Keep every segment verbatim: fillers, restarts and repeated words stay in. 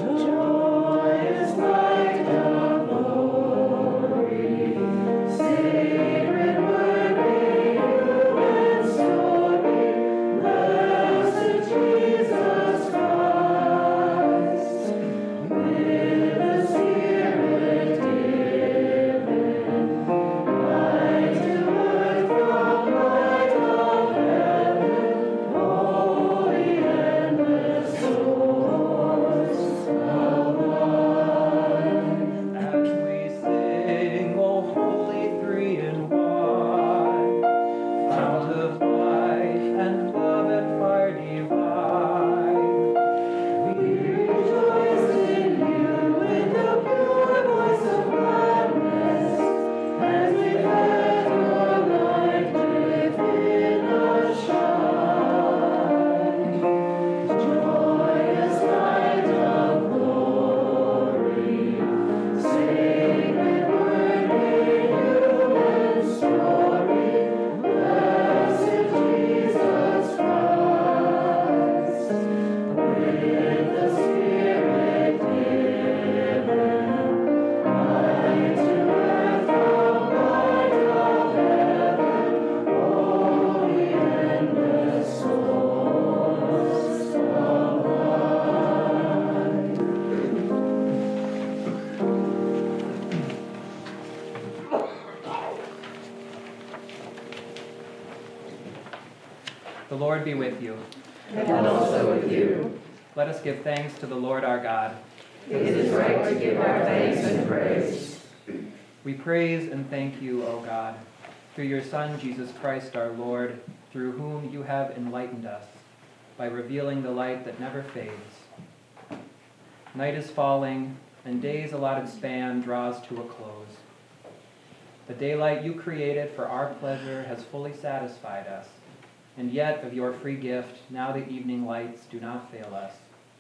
The Lord be with you. And also with you. Let us give thanks to the Lord our God. It is right to give our thanks and praise. We praise and thank you, O God, through your Son, Jesus Christ our Lord, through whom you have enlightened us by revealing the light that never fades. Night is falling, and day's allotted span draws to a close. The daylight you created for our pleasure has fully satisfied us, and yet of your free gift, now the evening lights do not fail us.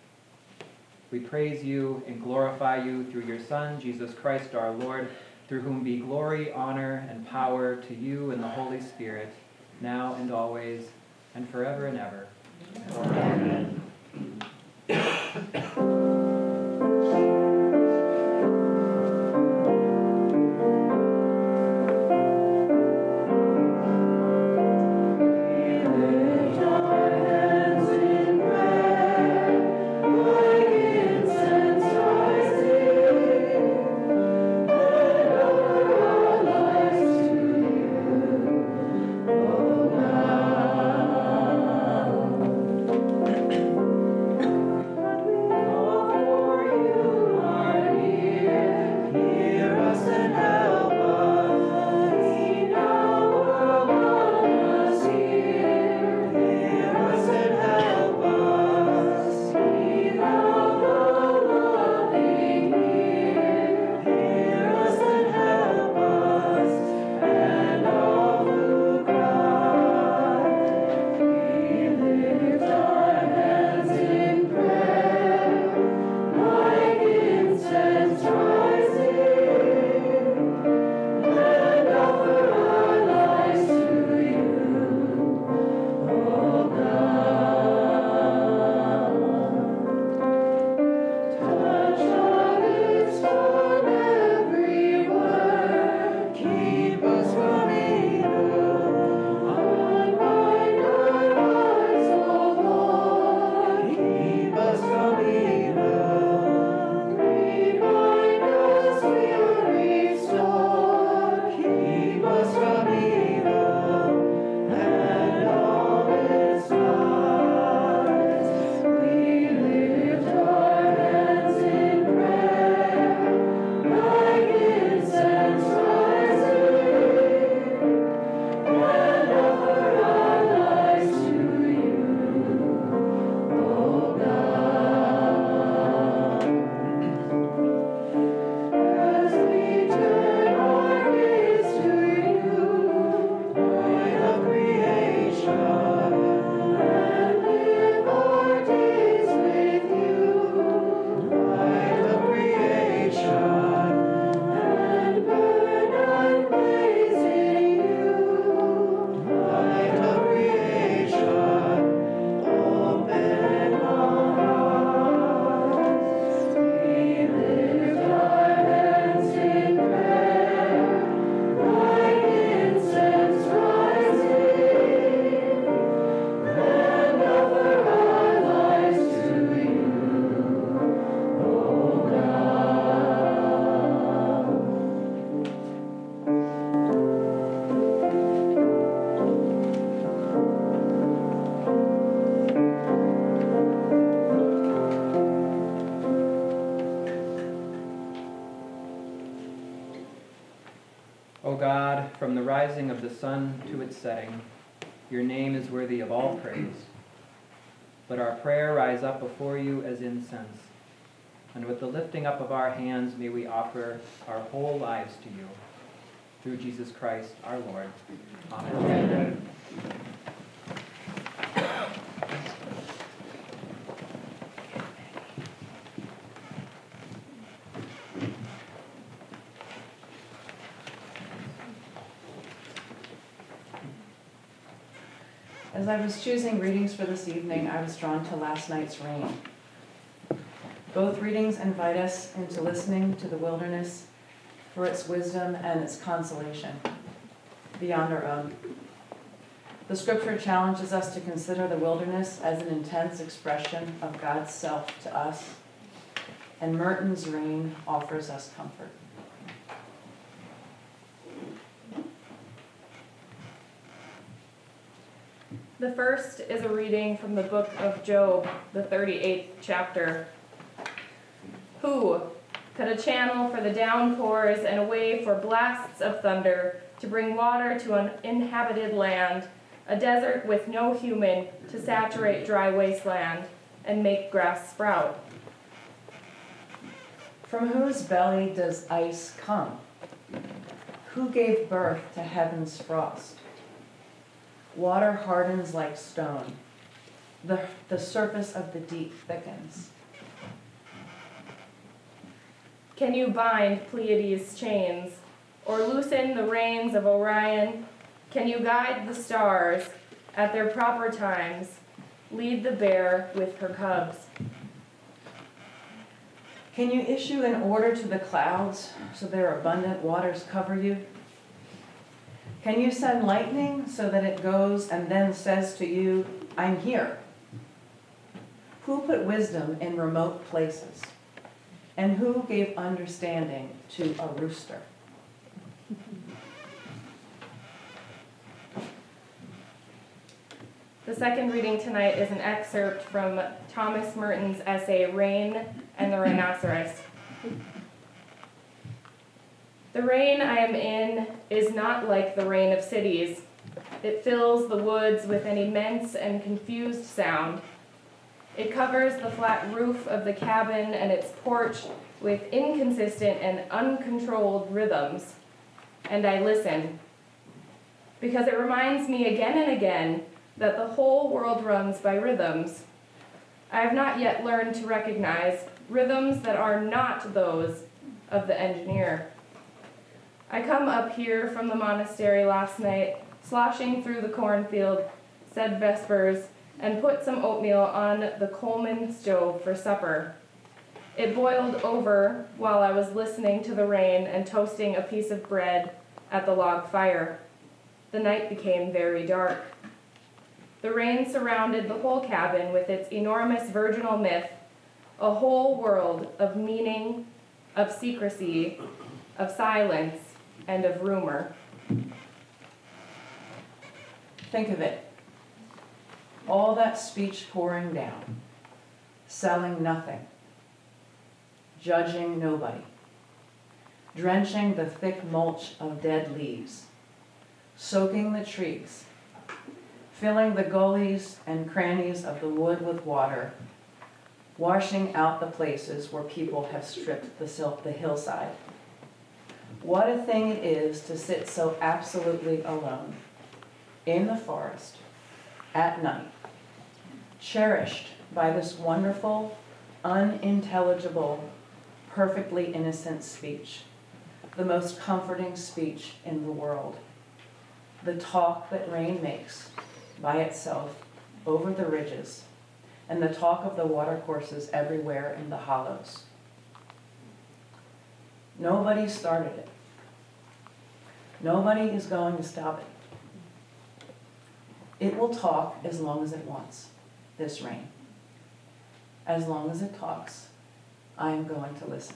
We praise you and glorify you through your Son, Jesus Christ our Lord, through whom be glory, honor, and power to you and the Holy Spirit, now and always, and forever and ever. Amen. O God, from the rising of the sun to its setting, your name is worthy of all praise. Let our prayer rise up before you as incense, and with the lifting up of our hands may we offer our whole lives to you. Through Jesus Christ our Lord. Amen. Amen. As I was choosing readings for this evening, I was drawn to last night's rain. Both readings invite us into listening to the wilderness for its wisdom and its consolation beyond our own. The scripture challenges us to consider the wilderness as an intense expression of God's self to us, and Merton's rain offers us comfort. The first is a reading from the book of Job, the thirty-eighth chapter. Who cut a channel for the downpours and a way for blasts of thunder to bring water to an inhabited land, a desert with no human to saturate dry wasteland and make grass sprout? From whose belly does ice come? Who gave birth to heaven's frost? Water hardens like stone. The, the surface of the deep thickens. Can you bind Pleiades' chains, or loosen the reins of Orion? Can you guide the stars at their proper times, lead the bear with her cubs? Can you issue an order to the clouds so their abundant waters cover you? Can you send lightning so that it goes and then says to you, I'm here? Who put wisdom in remote places? And who gave understanding to a rooster? The second reading tonight is an excerpt from Thomas Merton's essay, Rain and the Rhinoceros. The rain I am in is not like the rain of cities. It fills the woods with an immense and confused sound. It covers the flat roof of the cabin and its porch with inconsistent and uncontrolled rhythms. And I listen, because it reminds me again and again that the whole world runs by rhythms. I have not yet learned to recognize rhythms that are not those of the engineer. I come up here from the monastery last night, sloshing through the cornfield, said vespers, and put some oatmeal on the Coleman stove for supper. It boiled over while I was listening to the rain and toasting a piece of bread at the log fire. The night became very dark. The rain surrounded the whole cabin with its enormous virginal myth, a whole world of meaning, of secrecy, of silence, and of rumor. Think of it. All that speech pouring down, selling nothing, judging nobody, drenching the thick mulch of dead leaves, soaking the trees, filling the gullies and crannies of the wood with water, washing out the places where people have stripped the, sil- the hillside. What a thing it is to sit so absolutely alone, in the forest, at night, cherished by this wonderful, unintelligible, perfectly innocent speech, the most comforting speech in the world, the talk that rain makes by itself over the ridges, and the talk of the watercourses everywhere in the hollows. Nobody started it. Nobody is going to stop it. It will talk as long as it wants, this rain. As long as it talks, I am going to listen.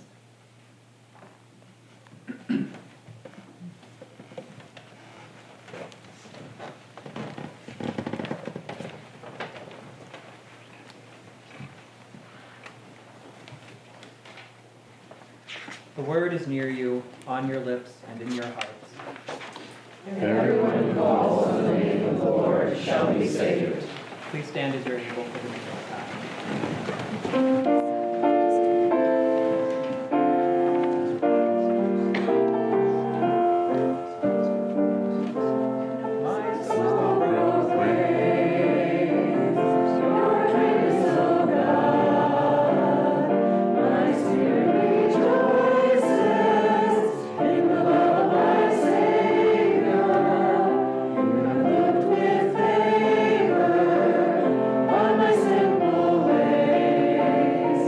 The word is near you, on your lips and in your hearts. Everyone who calls on the name of the Lord shall be saved. Please stand as you're able for the musical time. On my simple ways.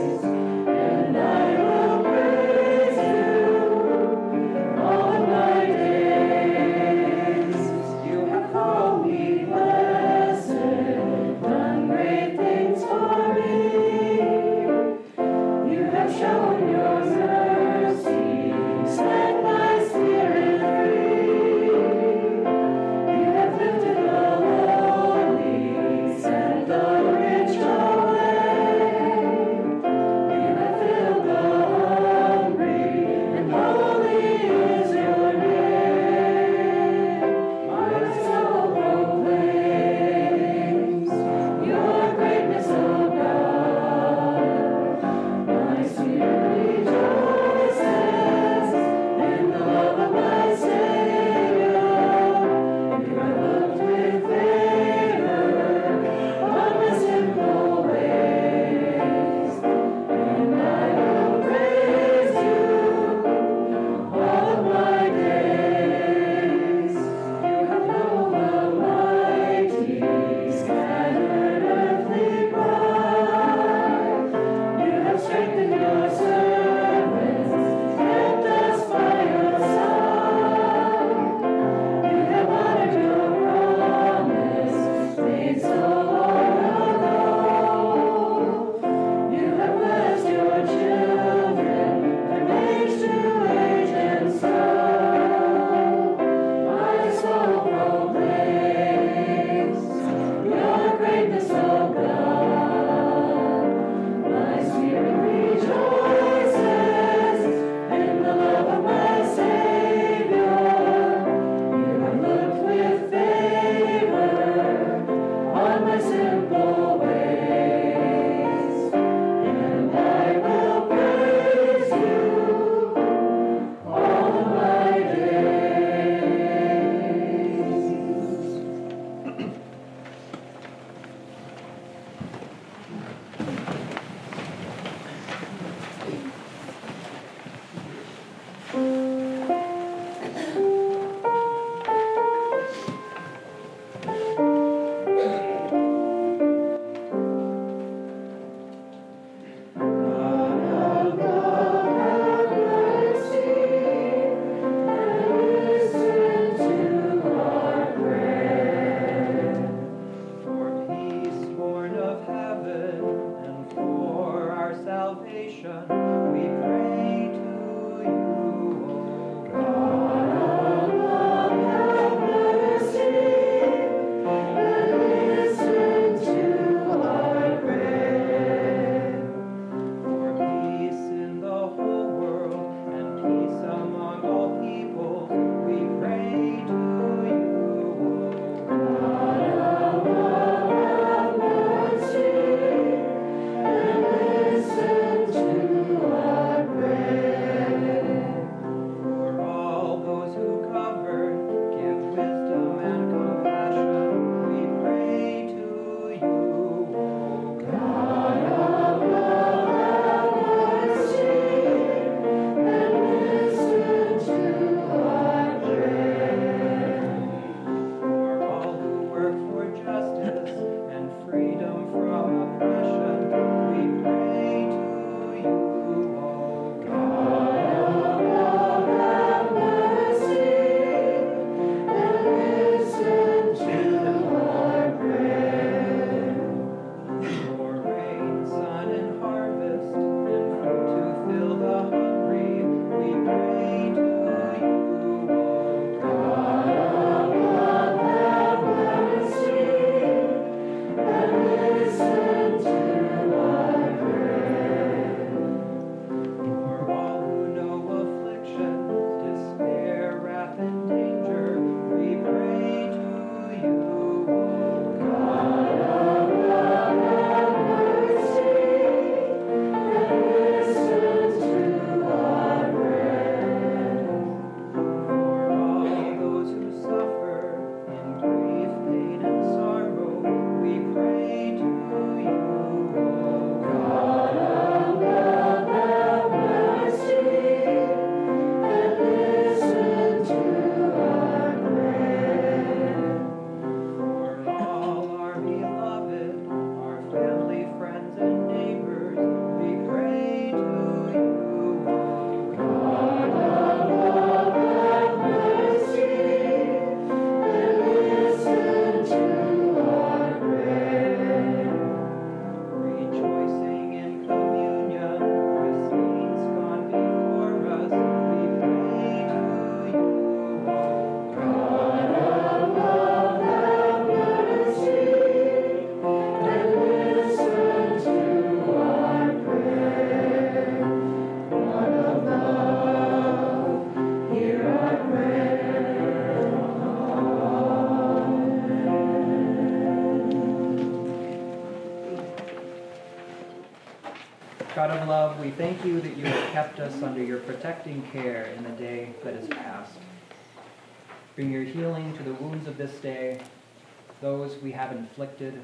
God of love, we thank you that you have kept us under your protecting care in the day that is past. Bring your healing to the wounds of this day, those we have inflicted,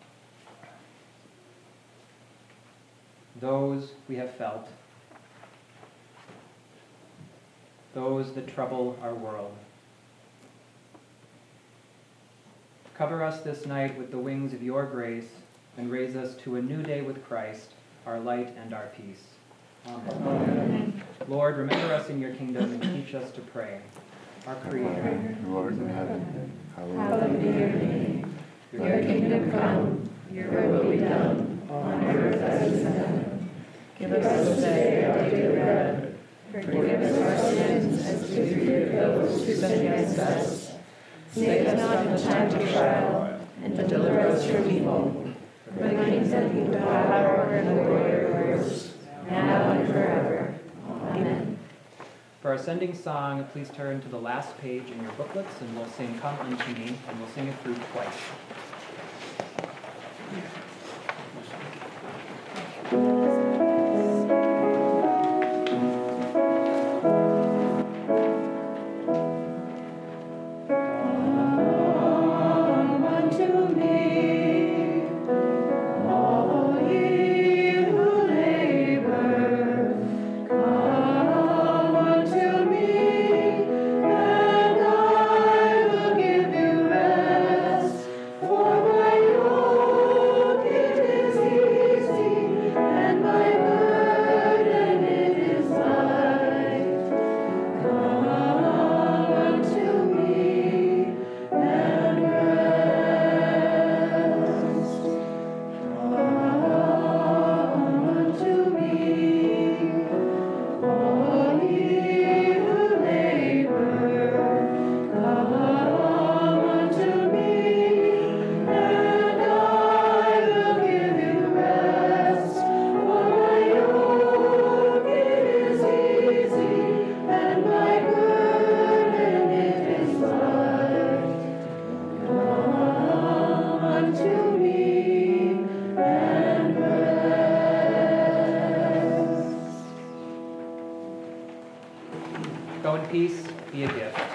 those we have felt, those that trouble our world. Cover us this night with the wings of your grace and raise us to a new day with Christ, our light and our peace. Amen. Amen. Lord, remember us in your kingdom and teach us to pray. Our Creator, who art in heaven, Hallowed be your name. Your kingdom come, your will be done, on earth as in heaven. Give us this day our daily bread. Forgive us our sins as we forgive those who sin against us. Save us not in time of trial, and deliver us from evil. For the kingdom, the power, and the glory are yours, now and forever. Amen. For our sending song, please turn to the last page in your booklets, and we'll sing Come Unto Me, and we'll sing it through twice. Go in peace, be a gift.